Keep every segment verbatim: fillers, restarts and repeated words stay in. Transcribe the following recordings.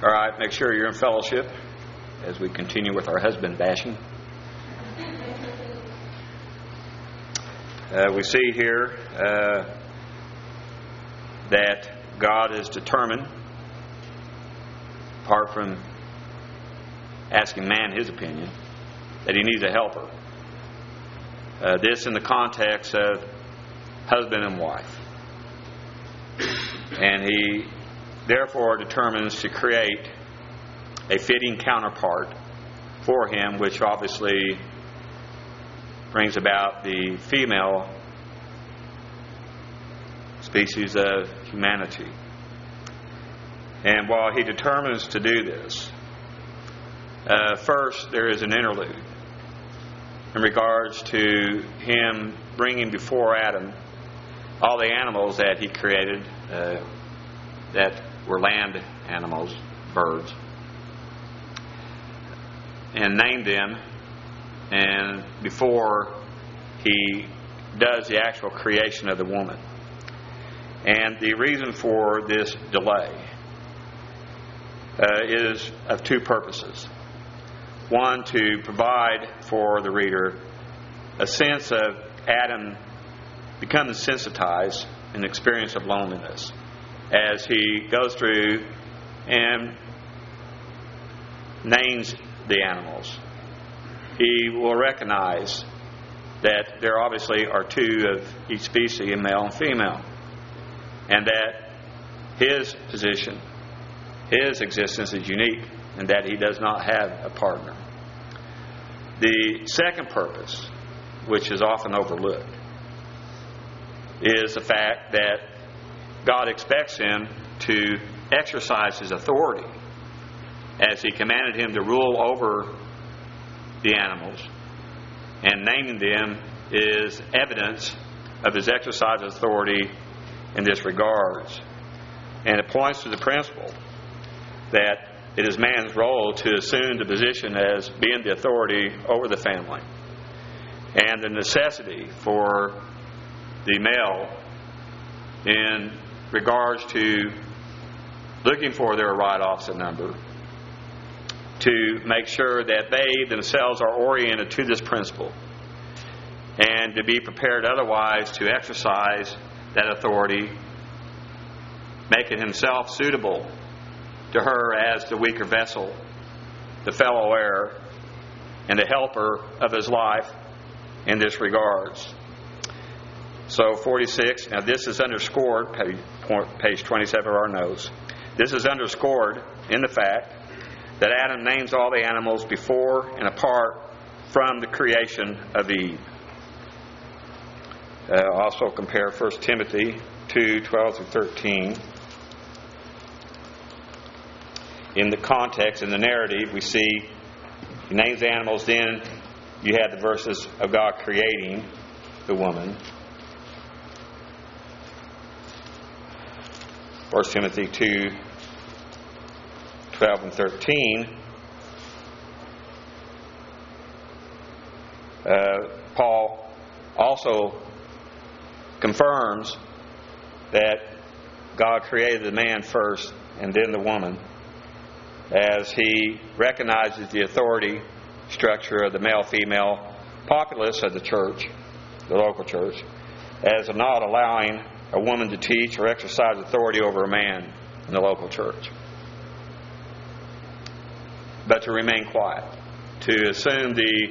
All right, make sure you're in fellowship as we continue with our husband bashing. Uh, we see here uh, that God is determined, apart from asking man his opinion, that he needs a helper. Uh, this in the context of husband and wife. And he therefore determines to create a fitting counterpart for him, which obviously brings about the female species of humanity. And while he determines to do this, uh, first there is an interlude in regards to him bringing before Adam all the animals that he created uh, that were land animals, birds, and named them, and before he does the actual creation of the woman. And the reason for this delay uh, is of two purposes. One, to provide for the reader a sense of Adam becoming sensitized in the experience of loneliness as he goes through and names the animals. He will recognize that there obviously are two of each species, a male and female, and that his position, his existence is unique, and that he does not have a partner. The second purpose, which is often overlooked, is the fact that God expects him to exercise his authority as he commanded him to rule over the animals, and naming them is evidence of his exercise of authority in this regards. And it points to the principle that it is man's role to assume the position as being the authority over the family, and the necessity for the male in regards to looking for their right opposite number to make sure that they themselves are oriented to this principle, and to be prepared otherwise to exercise that authority, making himself suitable to her as the weaker vessel, the fellow heir, and the helper of his life in this regards. So forty-six, now this is underscored, page twenty-seven of our notes. This is underscored in the fact that Adam names all the animals before and apart from the creation of Eve. Uh, also compare First Timothy two, twelve through thirteen. In the context, in the narrative, we see he names the animals, then you have the verses of God creating the woman. First Timothy two, twelve and thirteen. Uh, Paul also confirms that God created the man first and then the woman, as he recognizes the authority structure of the male-female populace of the church, the local church, as not allowing a woman to teach or exercise authority over a man in the local church, but to remain quiet, to assume the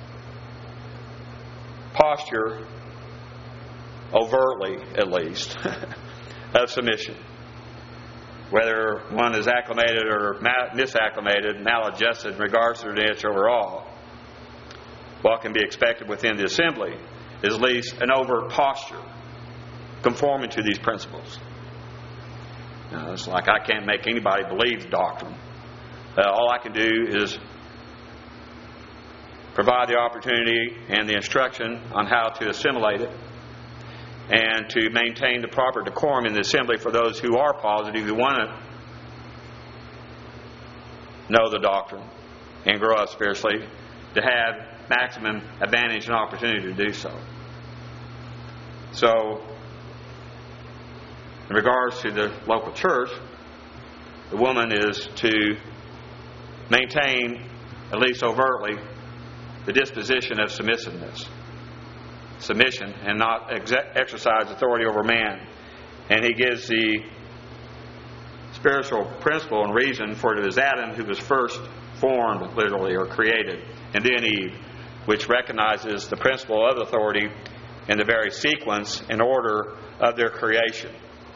posture, overtly at least, of submission. Whether one is acclimated or misacclimated, maladjusted in regards to their niche overall, what can be expected within the assembly is at least an overt posture conforming to these principles. Now, it's like I can't make anybody believe the doctrine. Uh, all I can do is provide the opportunity and the instruction on how to assimilate it, and to maintain the proper decorum in the assembly for those who are positive, who want to know the doctrine and grow up spiritually, to have maximum advantage and opportunity to do so. So, in regards to the local church, the woman is to maintain, at least overtly, the disposition of submissiveness. Submission, and not ex- exercise authority over man. And he gives the spiritual principle and reason for it is Adam who was first formed, literally, or created, and then Eve, which recognizes the principle of authority in the very sequence and order of their creation.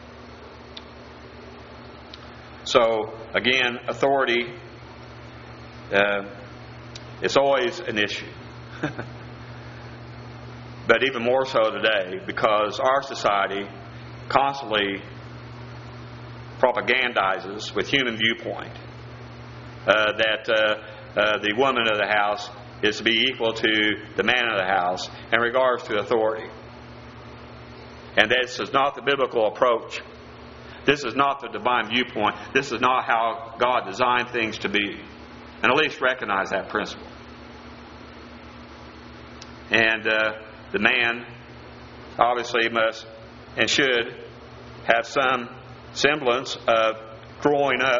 So, again, authority, uh, it's always an issue. But even more so today, because our society constantly propagandizes with human viewpoint uh, that uh, uh, the woman of the house is to be equal to the man of the house in regards to authority. And this is not the biblical approach. This is not the divine viewpoint. This is not how God designed things to be. And at least recognize that principle. And uh, the man obviously must and should have some semblance of growing up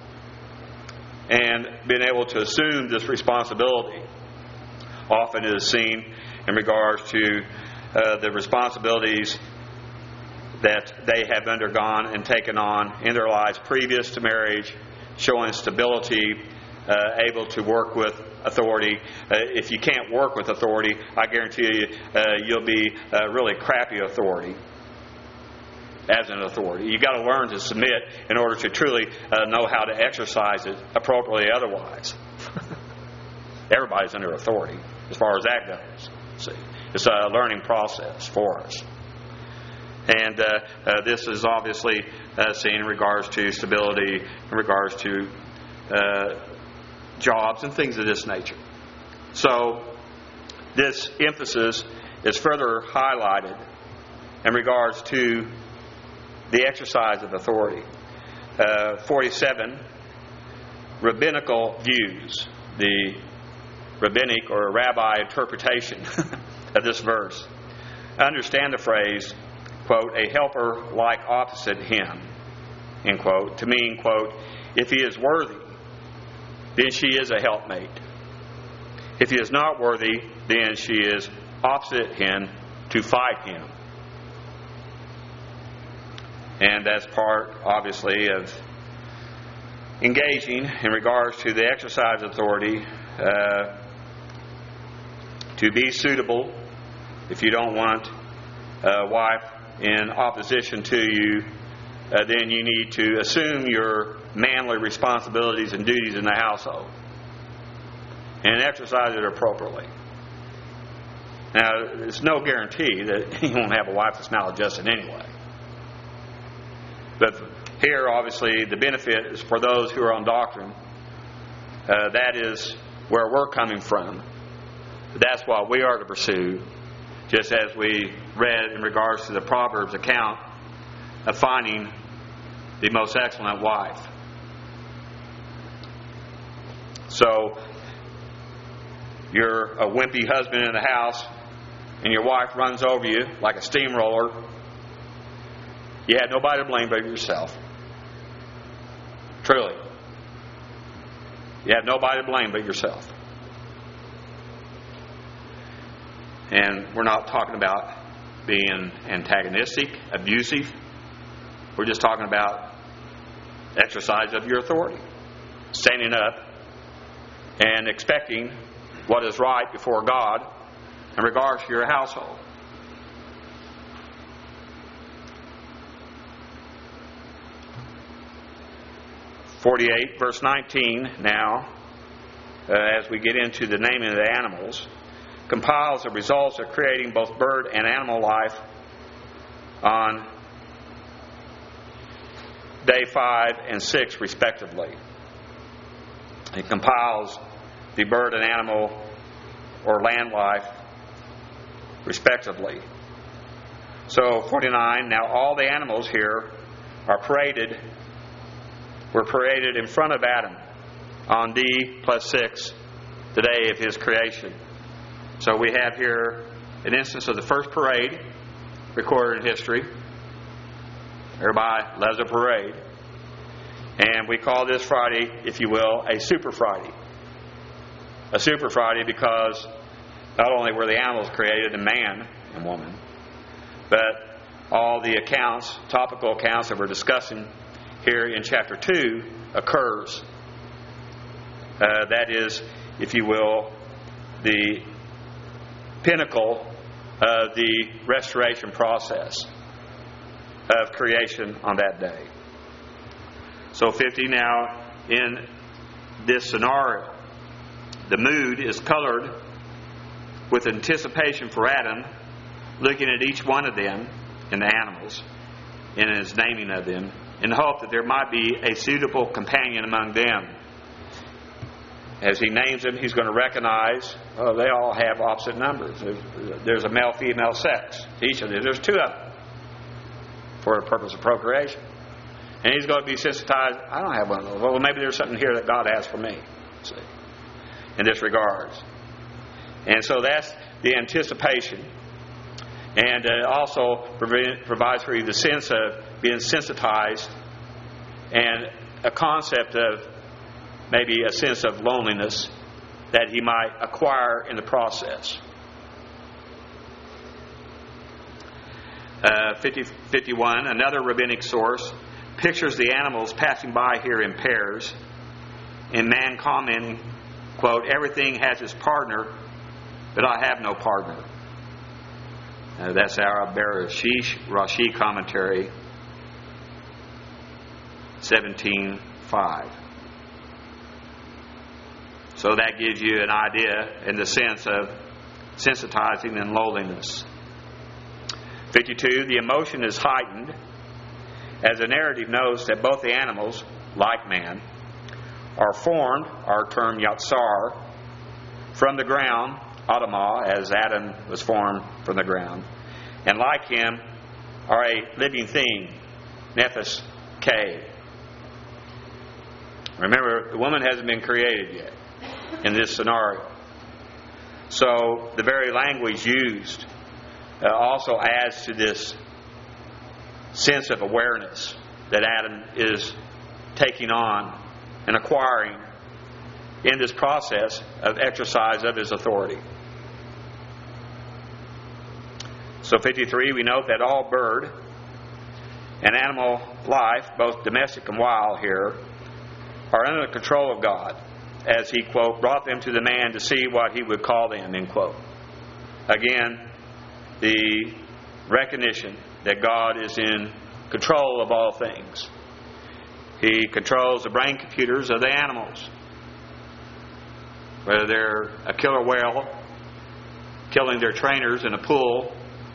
and being able to assume this responsibility. Often it is seen in regards to uh, the responsibilities that they have undergone and taken on in their lives previous to marriage, showing stability, uh, able to work with authority. Uh, if you can't work with authority, I guarantee you uh, you'll be uh, really crappy authority as an authority. You've got to learn to submit in order to truly uh, know how to exercise it appropriately otherwise. Everybody's under authority as far as that goes. See, it's a learning process for us. And uh, uh, this is obviously uh, seen in regards to stability, in regards to uh, jobs and things of this nature. So this emphasis is further highlighted in regards to the exercise of authority. Uh, forty-seven, rabbinical views, the rabbinic or rabbi interpretation of this verse. Understand the phrase, quote, a helper like opposite him, end quote, to mean, quote, if he is worthy, then she is a helpmate. If he is not worthy, then she is opposite him to fight him. And that's part, obviously, of engaging in regards to the exercise of authority uh, to be suitable. If you don't want a wife in opposition to you, uh, then you need to assume your manly responsibilities and duties in the household and exercise it appropriately. Now, there's no guarantee that you won't have a wife that's maladjusted anyway. But here, obviously, the benefit is for those who are on doctrine. Uh, that is where we're coming from. That's what we are to pursue, just as we read in regards to the Proverbs account of finding the most excellent wife. So, you're a wimpy husband in the house, and your wife runs over you like a steamroller. You had nobody to blame but yourself. Truly. You have nobody to blame but yourself. And we're not talking about being antagonistic, abusive. We're just talking about exercise of your authority. Standing up and expecting what is right before God in regards to your household. forty-eight, verse nineteen, now, uh, as we get into the naming of the animals, compiles the results of creating both bird and animal life on day five and six, respectively. It compiles the bird and animal or land life, respectively. So, forty-nine, now all the animals here are paraded were paraded in front of Adam on D plus six, the day of his creation. So we have here an instance of the first parade recorded in history. Everybody loves a parade. And we call this Friday, if you will, a Super Friday. A Super Friday because not only were the animals created, and man and woman, but all the accounts, topical accounts that we're discussing here in chapter two occurs. Uh, that is, if you will, the pinnacle of the restoration process of creation on that day. So fifty now, in this scenario, the mood is colored with anticipation for Adam, looking at each one of them in the animals, in his naming of them, in the hope that there might be a suitable companion among them. As he names them, he's going to recognize, oh, they all have opposite numbers. There's, there's a male-female sex. Each of them. There's two of them for the purpose of procreation. And he's going to be sensitized. I don't have one of those. Well, maybe there's something here that God has for me. See, in this regards. And so that's the anticipation. And uh, also provides for you the sense of being sensitized and a concept of maybe a sense of loneliness that he might acquire in the process. Uh, fifty, fifty-one, another rabbinic source pictures the animals passing by here in pairs, and man commenting, quote, everything has its partner, but I have no partner. Uh, that's our Bereshit Rashi commentary, seventeen five. So that gives you an idea in the sense of sensitizing and loneliness. fifty-two, the emotion is heightened as the narrative knows that both the animals, like man, are formed, our term yatsar, from the ground, Adamah, as Adam was formed from the ground, and like him are a living thing, Nephes K. Remember, the woman hasn't been created yet in this scenario. So the very language used uh, also adds to this sense of awareness that Adam is taking on and acquiring in this process of exercise of his authority. So fifty-three, we note that all bird and animal life, both domestic and wild here, are under the control of God, as he, quote, brought them to the man to see what he would call them, end quote. Again, the recognition that God is in control of all things. He controls the brain computers of the animals. Whether they're a killer whale killing their trainers in a pool,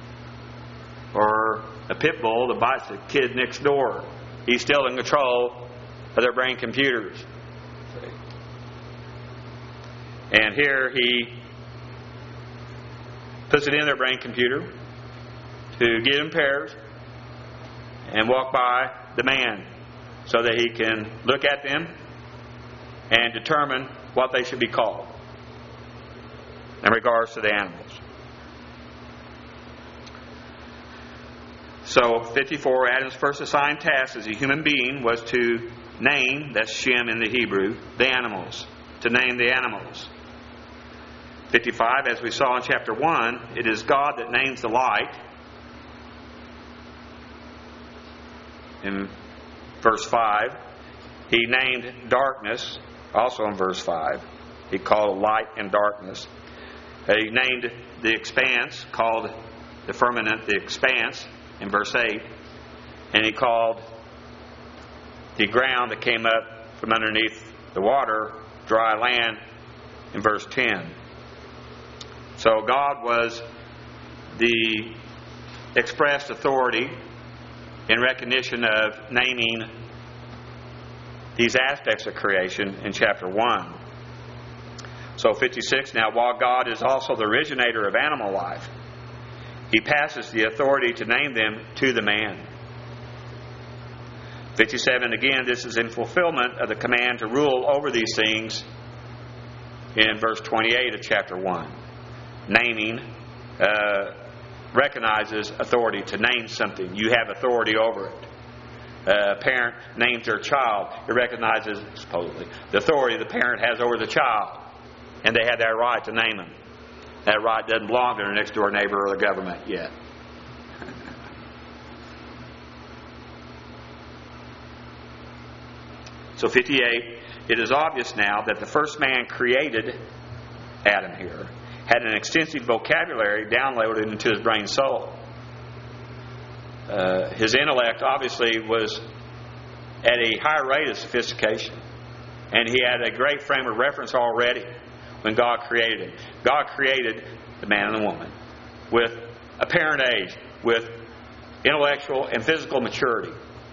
or a pit bull that bites the kid next door, he's still in control of their brain computers. And here he puts it in their brain computer to get in pairs and walk by the man so that he can look at them and determine what they should be called in regards to the animals. So fifty-four, Adam's first assigned task as a human being was to name, that's Shem in the Hebrew, the animals. To name the animals. fifty-five, as we saw in chapter one, it is God that names the light. In verse five, he named darkness, also in verse five. He called light and darkness. He named the expanse, called the firmament the expanse, in verse eight. And he called the ground that came up from underneath the water dry land, in verse ten. So God was the expressed authority in recognition of naming these aspects of creation in chapter one. So fifty-six, now while God is also the originator of animal life, he passes the authority to name them to the man. fifty-seven, again, this is in fulfillment of the command to rule over these things in verse twenty-eight of chapter one. Naming uh, recognizes authority to name something. You have authority over it. a parent names their child, it recognizes, supposedly, the authority the parent has over the child. And they have that right to name him. That right doesn't belong to their next door neighbor or the government yet. So fifty-eight, it is obvious now that the first man created, Adam here, had an extensive vocabulary downloaded into his brain soul. Uh, his intellect obviously was at a higher rate of sophistication. And he had a great frame of reference already when God created him. God created the man and the woman with apparent age, with intellectual and physical maturity.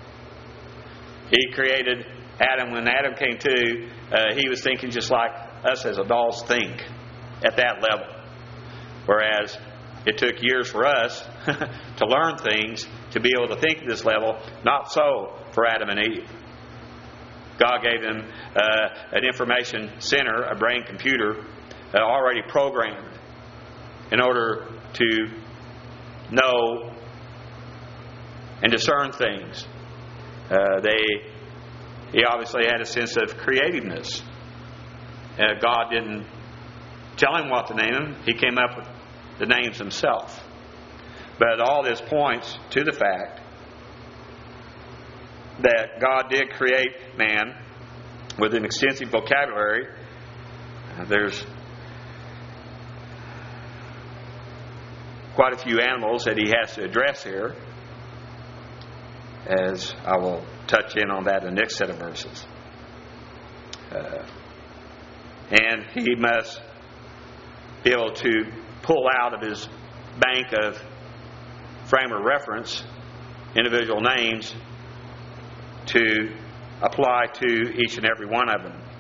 He created Adam. When Adam came to, uh, he was thinking just like us as adults think at that level. Whereas it took years for us to learn things, to be able to think at this level. Not so for Adam and Eve. God gave them uh, an information center, a brain computer, uh, already programmed in order to know and discern things. Uh, they, he obviously had a sense of creativeness. Uh, God didn't tell him what to name him. He came up with the names himself. But all this points to the fact that God did create man with an extensive vocabulary. There's quite a few animals that he has to address here, as I will touch in on that in the next set of verses. Uh, and he must be able to pull out of his bank of frame of reference individual names to apply to each and every one of them.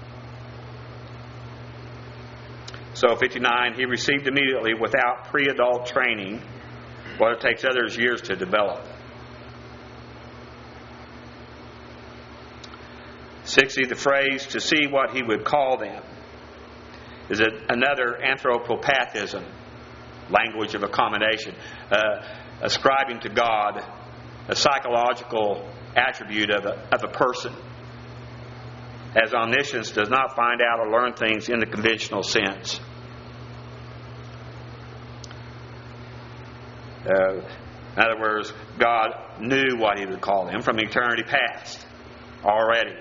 So fifty-nine, he received immediately without pre-adult training what it takes others years to develop. sixty, the phrase to see what he would call them is another anthropopathism, language of accommodation, uh, ascribing to God a psychological attribute of a, of a person, as omniscience does not find out or learn things in the conventional sense. Uh, in other words, God knew what he would call them from eternity past already.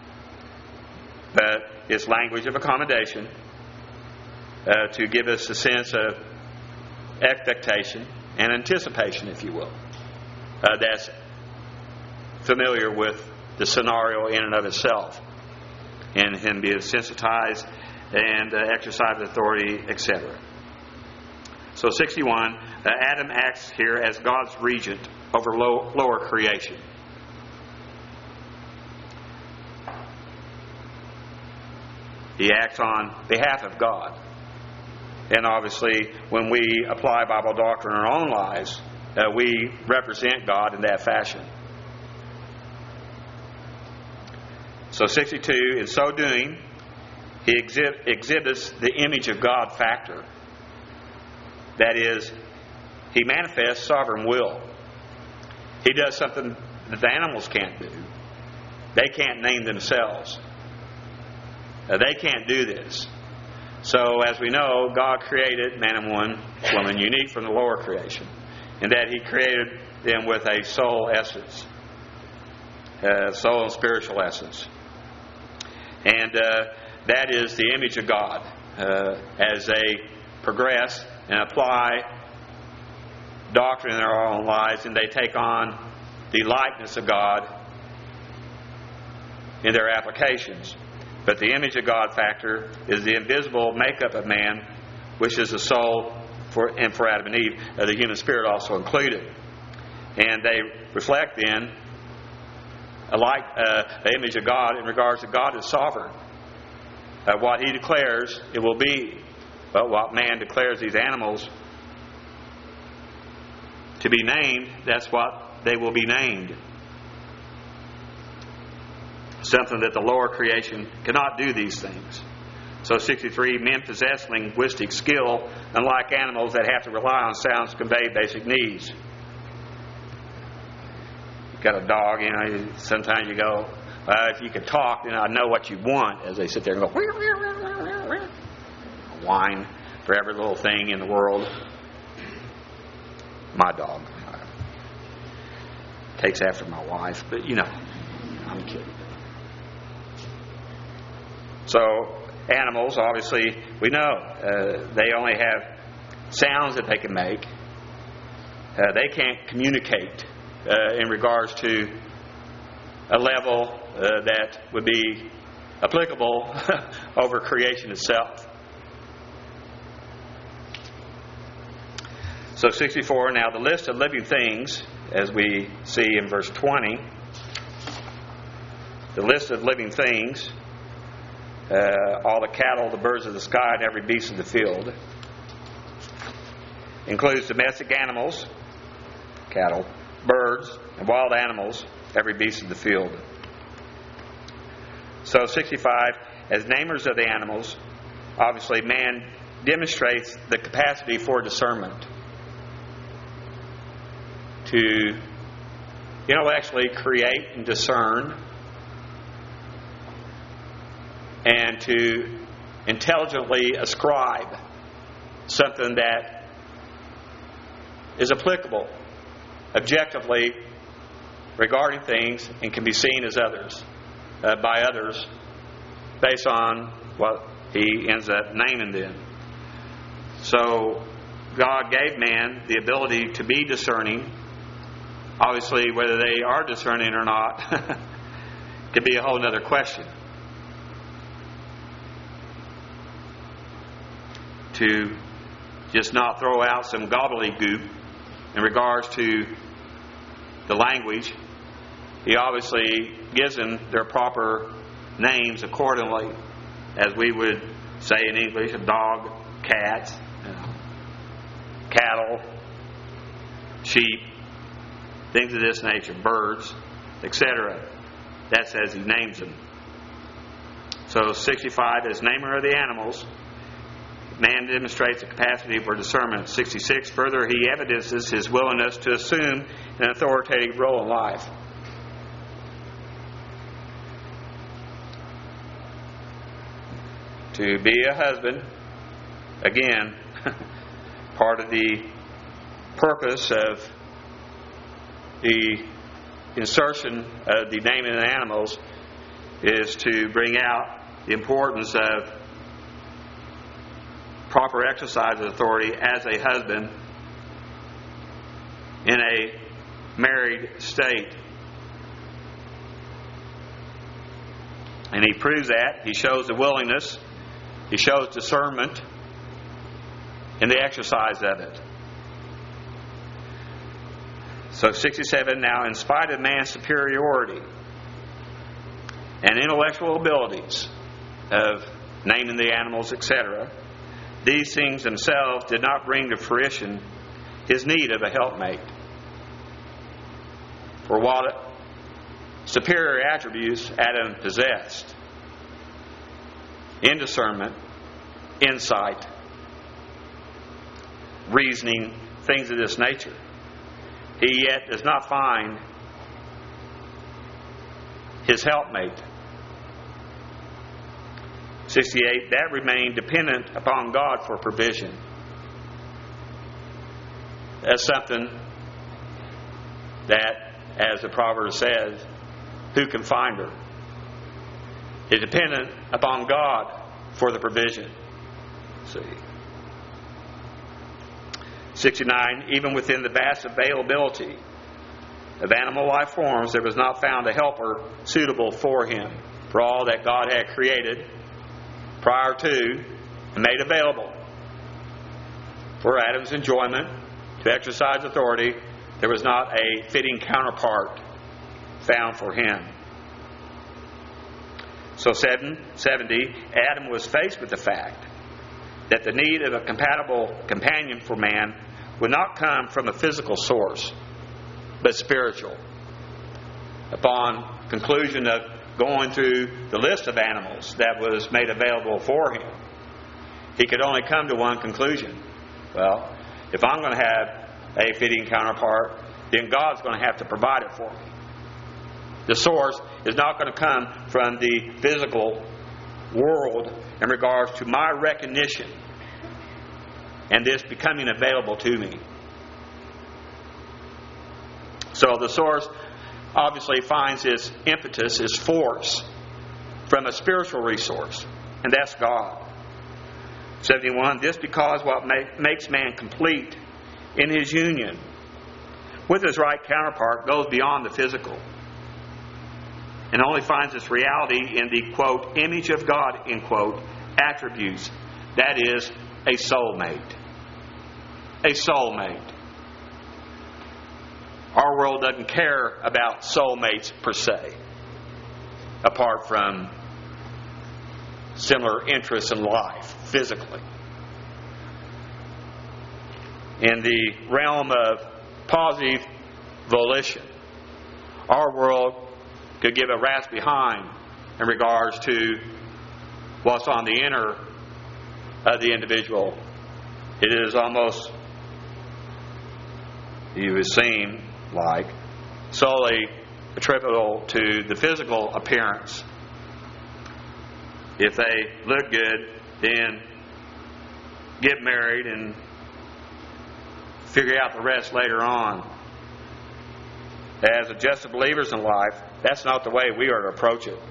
But it's language of accommodation uh, to give us a sense of expectation and anticipation, if you will. Uh, that's familiar with the scenario in and of itself, and him being sensitized and uh, exercise authority, et cetera. So sixty-one, uh, Adam acts here as God's regent over low, lower creation. He acts on behalf of God. And obviously, when we apply Bible doctrine in our own lives, uh, we represent God in that fashion. So sixty-two, in so doing, he exhib- exhibits the image of God factor. That is, he manifests sovereign will. He does something that the animals can't do. They can't name themselves. Uh, they can't do this. So, as we know, God created man and woman, woman unique from the lower creation, in that he created them with a soul essence, uh, soul and spiritual essence. And uh, that is the image of God. Uh, as they progress and apply doctrine in their own lives, and they take on the likeness of God in their applications. But the image of God factor is the invisible makeup of man, which is the soul for, and for Adam and Eve, uh, the human spirit also included. And they reflect then a like uh, the image of God in regards to God is sovereign. Uh, what he declares, it will be. But what man declares these animals to be named, that's what they will be named. Something that the lower creation cannot do these things. So sixty-three, men possess linguistic skill, unlike animals that have to rely on sounds to convey basic needs. got a dog, you know, you, sometimes you go, uh, if you could talk, then I'd know what you want, as they sit there and go, whine for every little thing in the world. My dog takes after my wife, but you know, I'm kidding. So, animals, obviously, we know uh, they only have sounds that they can make. Uh, they can't communicate uh, in regards to a level uh, that would be applicable over creation itself. So sixty-four, now the list of living things, as we see in verse twenty, the list of living things, uh, all the cattle, the birds of the sky, and every beast of the field, includes domestic animals, cattle, birds, and wild animals, every beast of the field. So sixty-five, as namers of the animals, obviously man demonstrates the capacity for discernment. To intellectually create and discern, and to intelligently ascribe something that is applicable objectively regarding things and can be seen as others uh, by others based on what he ends up naming them. So God gave man the ability to be discerning. Obviously, whether they are discerning or not could be a whole other question. To just not throw out some gobbledygook in regards to the language, he obviously gives them their proper names accordingly, as we would say in English: a dog, cats, you know, cattle, sheep, things of this nature, birds, et cetera. That's as he names them. So sixty-five, as namer of the animals, man demonstrates a capacity for discernment. sixty-six, further he evidences his willingness to assume an authoritative role in life. To be a husband, again, part of the purpose of the insertion of the naming of the animals is to bring out the importance of proper exercise of authority as a husband in a married state. And he proves that. He shows the willingness. He shows discernment in the exercise of it. So sixty-seven, now in spite of man's superiority and intellectual abilities of naming the animals, et cetera, these things themselves did not bring to fruition his need of a helpmate. For what superior attributes Adam possessed in discernment, insight, reasoning, things of this nature, he yet does not find his helpmate. sixty-eight, that remained dependent upon God for provision. That's something that, as the proverb says, who can find her? It's dependent upon God for the provision. See. sixty-nine, even within the vast availability of animal life forms, there was not found a helper suitable for him. For all that God had created prior to and made available for Adam's enjoyment to exercise authority, there was not a fitting counterpart found for him. So seventy, Adam was faced with the fact that the need of a compatible companion for man would not come from a physical source, but spiritual. Upon conclusion of going through the list of animals that was made available for him, he could only come to one conclusion. Well, if I'm going to have a fitting counterpart, then God's going to have to provide it for me. The source is not going to come from the physical world in regards to my recognition and this becoming available to me. So the source obviously finds its impetus, its force, from a spiritual resource, and that's God. seventy-one, this because what make, makes man complete in his union with his right counterpart goes beyond the physical and only finds its reality in the, quote, image of God, end quote, attributes. That is, a soulmate. A soulmate. Our world doesn't care about soulmates per se, apart from similar interests in life, physically. In the realm of positive volition, our world could give a rat's behind in regards to what's on the inner of the individual. It is almost, you would seem like, solely attributable to the physical appearance. If they look good, then get married and figure out the rest later on. As adjusted believers in life, that's not the way we are to approach it.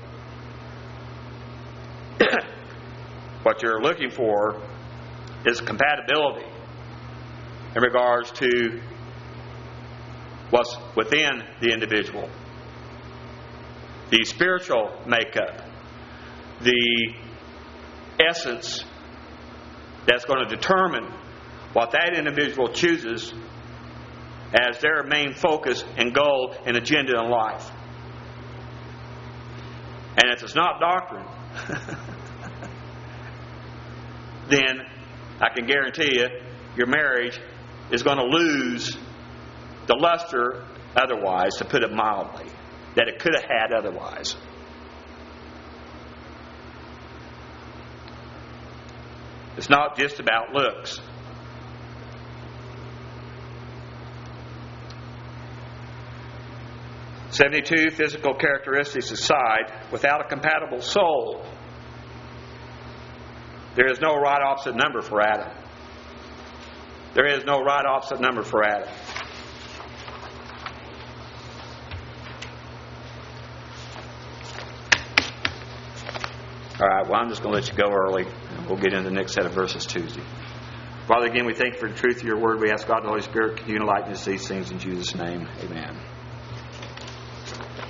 What you're looking for is compatibility in regards to what's within the individual. The spiritual makeup, the essence that's going to determine what that individual chooses as their main focus and goal and agenda in life. And if it's not doctrine, then I can guarantee you your marriage is going to lose the luster otherwise, to put it mildly, that it could have had otherwise. It's not just about looks. seventy-two, physical characteristics aside, without a compatible soul, there is no right opposite number for Adam. There is no right opposite number for Adam. All right, well, I'm just going to let you go early, and we'll get into the next set of verses Tuesday. Father, again, we thank you for the truth of your word. We ask God, the Holy Spirit, continue to enlighten us these things in Jesus' name. Amen.